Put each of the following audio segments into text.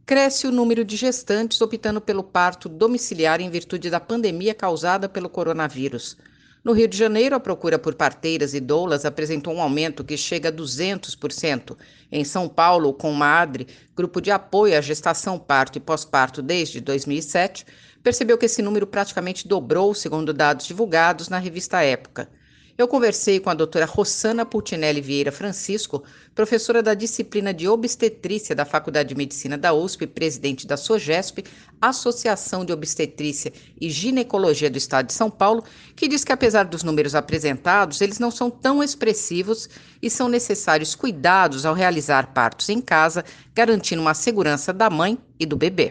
Cresce o número de gestantes optando pelo parto domiciliar em virtude da pandemia causada pelo coronavírus. No Rio de Janeiro, a procura por parteiras e doulas apresentou um aumento que chega a 200%. Em São Paulo, com Madre, grupo de apoio à gestação, parto e pós-parto desde 2007, percebeu que esse número praticamente dobrou, segundo dados divulgados na revista Época. Eu conversei com a doutora Rossana Pultinelli Vieira Francisco, professora da disciplina de obstetrícia da Faculdade de Medicina da USP e presidente da SOGESP, Associação de Obstetrícia e Ginecologia do Estado de São Paulo, que diz que apesar dos números apresentados, eles não são tão expressivos e são necessários cuidados ao realizar partos em casa, garantindo uma segurança da mãe e do bebê.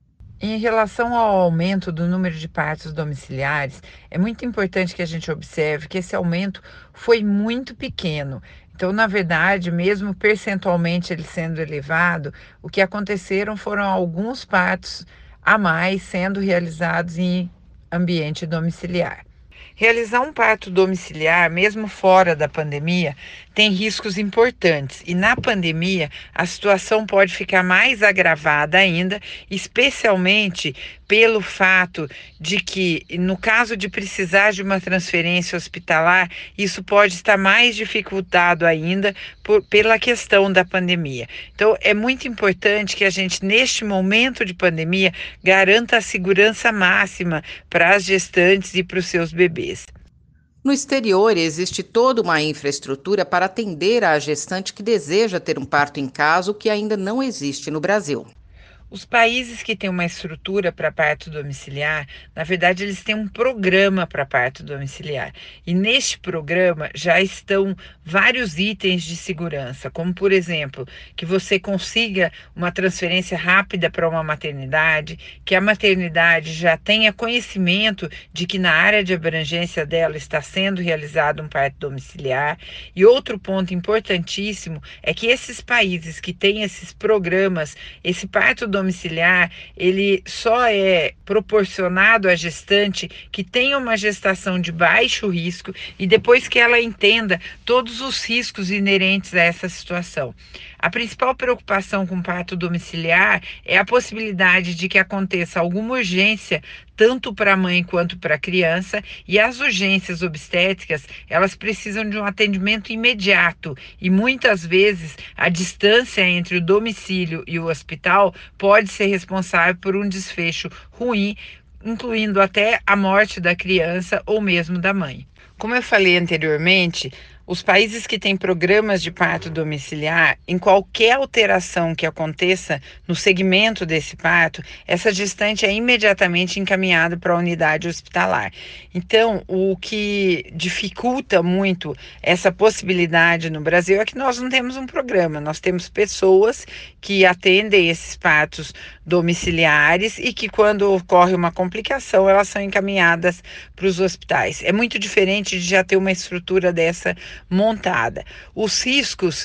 Em relação ao aumento do número de partos domiciliares, é muito importante que a gente observe que esse aumento foi muito pequeno. Então, na verdade, mesmo percentualmente ele sendo elevado, o que aconteceram foram alguns partos a mais sendo realizados em ambiente domiciliar. Realizar um parto domiciliar, mesmo fora da pandemia, tem riscos importantes e na pandemia a situação pode ficar mais agravada ainda, especialmente pelo fato de que, no caso de precisar de uma transferência hospitalar, isso pode estar mais dificultado ainda pela questão da pandemia. Então, é muito importante que a gente, neste momento de pandemia, garanta a segurança máxima para as gestantes e para os seus bebês. No exterior, existe toda uma infraestrutura para atender a gestante que deseja ter um parto em casa, o que ainda não existe no Brasil. Os países que têm uma estrutura para parto domiciliar, na verdade, eles têm um programa para parto domiciliar. E neste programa já estão vários itens de segurança, como, por exemplo, que você consiga uma transferência rápida para uma maternidade, que a maternidade já tenha conhecimento de que na área de abrangência dela está sendo realizado um parto domiciliar. E outro ponto importantíssimo é que esses países que têm esses programas, esse parto domiciliar, ele só é proporcionado à gestante que tenha uma gestação de baixo risco e depois que ela entenda todos os riscos inerentes a essa situação. A principal preocupação com o parto domiciliar é a possibilidade de que aconteça alguma urgência tanto para a mãe quanto para a criança, e as urgências obstétricas, elas precisam de um atendimento imediato e muitas vezes a distância entre o domicílio e o hospital pode ser responsável por um desfecho ruim, incluindo até a morte da criança ou mesmo da mãe. Como eu falei anteriormente, os países que têm programas de parto domiciliar, em qualquer alteração que aconteça no segmento desse parto, essa gestante é imediatamente encaminhada para a unidade hospitalar. Então, o que dificulta muito essa possibilidade no Brasil é que nós não temos um programa, nós temos pessoas que atendem esses partos domiciliares e que, quando ocorre uma complicação, elas são encaminhadas para os hospitais. É muito diferente de já ter uma estrutura dessa montada. Os riscos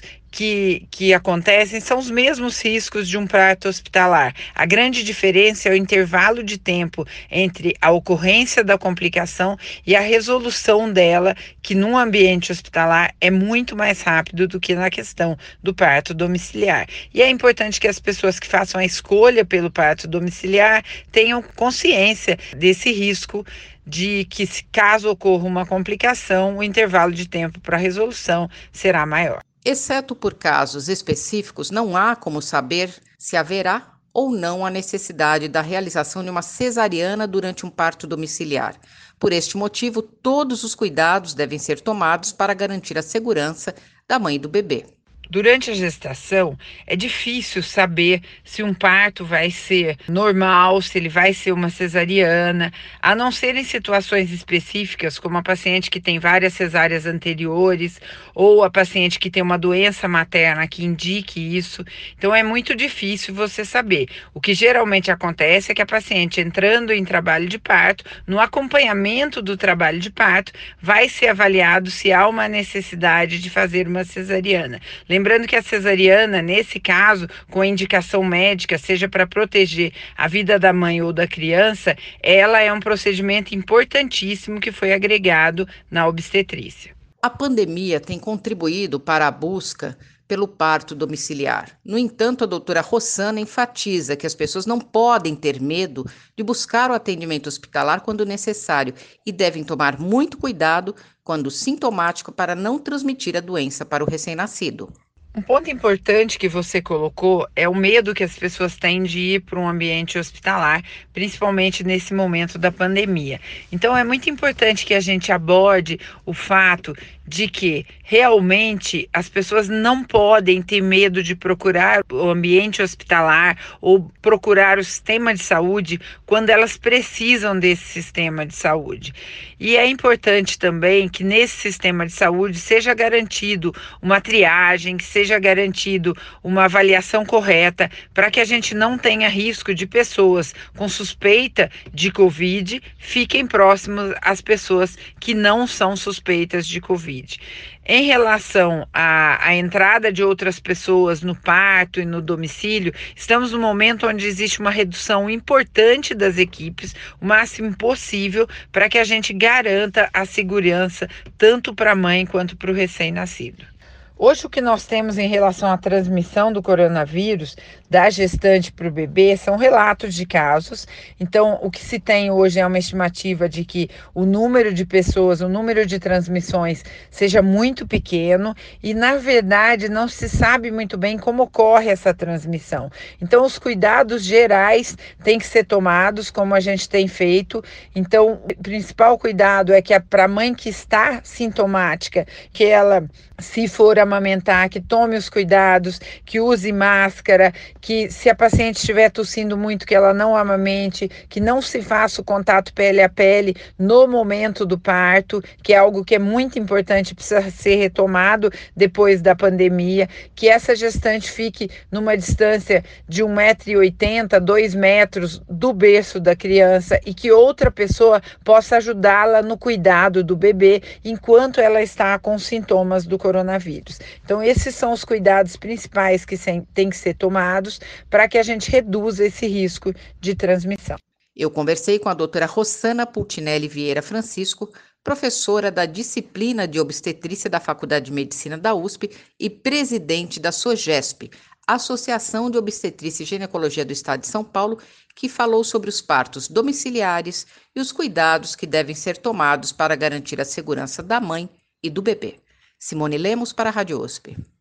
que acontecem são os mesmos riscos de um parto hospitalar. A grande diferença é o intervalo de tempo entre a ocorrência da complicação e a resolução dela, que num ambiente hospitalar é muito mais rápido do que na questão do parto domiciliar. E é importante que as pessoas que façam a escolha pelo parto domiciliar tenham consciência desse risco de que, caso ocorra uma complicação, o intervalo de tempo para a resolução será maior. Exceto por casos específicos, não há como saber se haverá ou não a necessidade da realização de uma cesariana durante um parto domiciliar. Por este motivo, todos os cuidados devem ser tomados para garantir a segurança da mãe e do bebê. Durante a gestação, é difícil saber se um parto vai ser normal, se ele vai ser uma cesariana, a não ser em situações específicas, como a paciente que tem várias cesáreas anteriores, ou a paciente que tem uma doença materna que indique isso. Então, é muito difícil você saber. O que geralmente acontece é que a paciente, entrando em trabalho de parto, no acompanhamento do trabalho de parto, vai ser avaliado se há uma necessidade de fazer uma cesariana. Lembrando que a cesariana, nesse caso, com indicação médica, seja para proteger a vida da mãe ou da criança, ela é um procedimento importantíssimo que foi agregado na obstetrícia. A pandemia tem contribuído para a busca pelo parto domiciliar. No entanto, a doutora Rossana enfatiza que as pessoas não podem ter medo de buscar o atendimento hospitalar quando necessário e devem tomar muito cuidado quando sintomático para não transmitir a doença para o recém-nascido. Um ponto importante que você colocou é o medo que as pessoas têm de ir para um ambiente hospitalar, principalmente nesse momento da pandemia. Então, é muito importante que a gente aborde o fato de que realmente as pessoas não podem ter medo de procurar o ambiente hospitalar ou procurar o sistema de saúde quando elas precisam desse sistema de saúde. E é importante também que nesse sistema de saúde seja garantido uma triagem, que seja garantido uma avaliação correta para que a gente não tenha risco de pessoas com suspeita de Covid fiquem próximas às pessoas que não são suspeitas de Covid. Em relação à entrada de outras pessoas no parto e no domicílio, estamos no momento onde existe uma redução importante das equipes, o máximo possível, para que a gente garanta a segurança tanto para a mãe quanto para o recém-nascido. Hoje, o que nós temos em relação à transmissão do coronavírus da gestante para o bebê são relatos de casos. Então, o que se tem hoje é uma estimativa de que o número de pessoas, o número de transmissões seja muito pequeno e, na verdade, não se sabe muito bem como ocorre essa transmissão. Então, os cuidados gerais têm que ser tomados, como a gente tem feito. Então, o principal cuidado é que para a mãe que está sintomática, que ela, se for amamentar, que tome os cuidados, que use máscara, que se a paciente estiver tossindo muito, que ela não amamente, que não se faça o contato pele a pele no momento do parto, que é algo que é muito importante, precisa ser retomado depois da pandemia, que essa gestante fique numa distância de 1,80 m, 2 metros do berço da criança e que outra pessoa possa ajudá-la no cuidado do bebê enquanto ela está com sintomas do coronavírus. Então, esses são os cuidados principais que têm que ser tomados para que a gente reduza esse risco de transmissão. Eu conversei com a doutora Rossana Pultinelli Vieira Francisco, professora da disciplina de obstetrícia da Faculdade de Medicina da USP e presidente da SOGESP, Associação de Obstetrícia e Ginecologia do Estado de São Paulo, que falou sobre os partos domiciliares e os cuidados que devem ser tomados para garantir a segurança da mãe e do bebê. Simone Lemos para a Rádio USP.